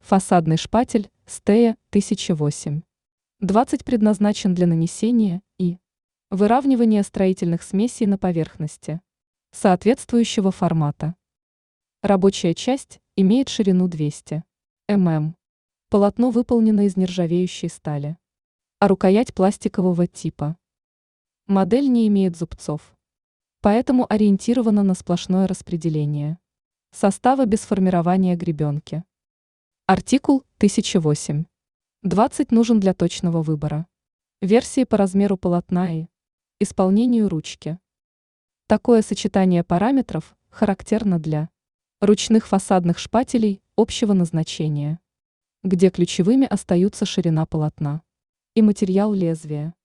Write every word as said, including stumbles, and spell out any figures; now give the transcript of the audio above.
Фасадный шпатель Стея тысяча восемь. двадцать предназначен для нанесения и выравнивания строительных смесей на поверхности соответствующего формата. Рабочая часть имеет ширину двести миллиметров. Полотно выполнено из нержавеющей стали, а рукоять пластикового типа. Модель не имеет зубцов, поэтому ориентирована на сплошное распределение состава без формирования гребенки. Артикул тысяча восемь. двадцать нужен для точного выбора версии по размеру полотна и исполнению ручки. Такое сочетание параметров характерно для ручных фасадных шпателей общего назначения, где ключевыми остаются ширина полотна и материал лезвия.